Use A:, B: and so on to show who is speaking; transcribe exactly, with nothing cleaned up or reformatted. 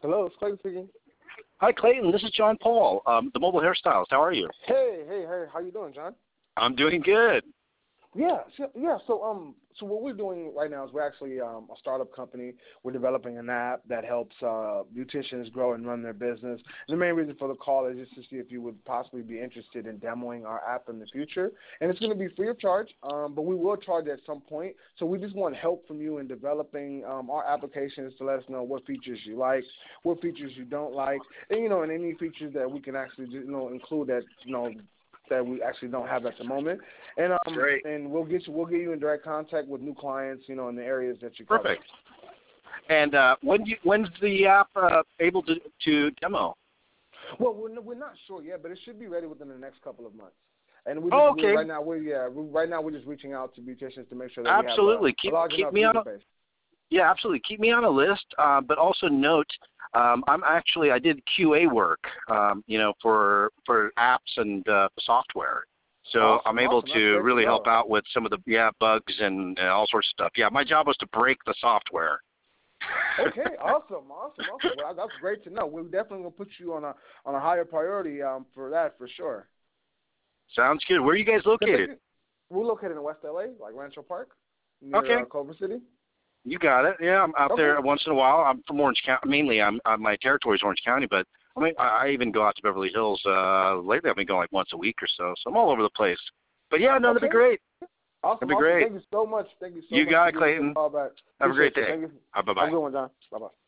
A: Hello, it's Clayton speaking.
B: Hi, Clayton. This is John Paul, um, the Mobile Hairstylist. How are you?
A: Hey, hey, hey. How you doing, John?
B: I'm doing good.
A: Yeah, so, yeah. So, um, so what we're doing right now is we're actually um, a startup company. We're developing an app that helps uh, beauticians grow and run their business. And the main reason for the call is just to see if you would possibly be interested in demoing our app in the future. And it's going to be free of charge, um, but we will charge at some point. So we just want help from you in developing um, our applications to let us know what features you like, what features you don't like, and you know, and any features that we can actually you know include that you know. that we actually don't have at the moment, and um,
B: Great.
A: and we'll get you, we'll get you in direct contact with new clients, you know, in the areas that you cover.
B: Perfect. And uh, when do you, when's the app uh, able to, to demo?
A: Well, we're, we're not sure yet, but it should be ready within the next couple of months. And we just,
B: Oh,
A: we're,
B: okay.
A: right now we're yeah we right now we're just reaching out to beauticians to make sure that
B: Absolutely.
A: we have a,
B: keep
A: a large
B: keep
A: enough
B: me on
A: user
B: a,
A: base.
B: yeah, absolutely. Keep me on a list, uh, but also note um, I'm actually I did Q A work, um, you know, for for apps and uh, software. So
A: Awesome,
B: I'm able
A: awesome.
B: to
A: That's great
B: really
A: to
B: help
A: know.
B: out with some of the yeah bugs and, and all sorts of stuff. Yeah, my job was to break the software.
A: Okay, awesome, awesome, awesome. Well, that's great to know. We're definitely gonna put you on a on a higher priority um, for that for sure.
B: Sounds good. Where are you guys
A: But thank
B: located?
A: you. We're located in West L A, like Rancho Park,
B: Okay.
A: near uh, Culver City.
B: You got it. Yeah, I'm out
A: Okay.
B: there once in a while. I'm from Orange County. Mainly, I'm uh, my territory is Orange County, but I mean, I I even go out to Beverly Hills. Uh, lately, I've been going like once a week or so. So I'm all over the place. But yeah, no, that'd be
A: Okay.
B: great.
A: Awesome,
B: That'd be
A: awesome.
B: great.
A: Thank you so much. Thank you so
B: You
A: much
B: got
A: for
B: it,
A: giving me a
B: Clayton.
A: call back.
B: Have a great
A: Appreciate you.
B: day.
A: Thank you.
B: Uh, bye
A: Have a
B: bye.
A: good one, John. Bye-bye.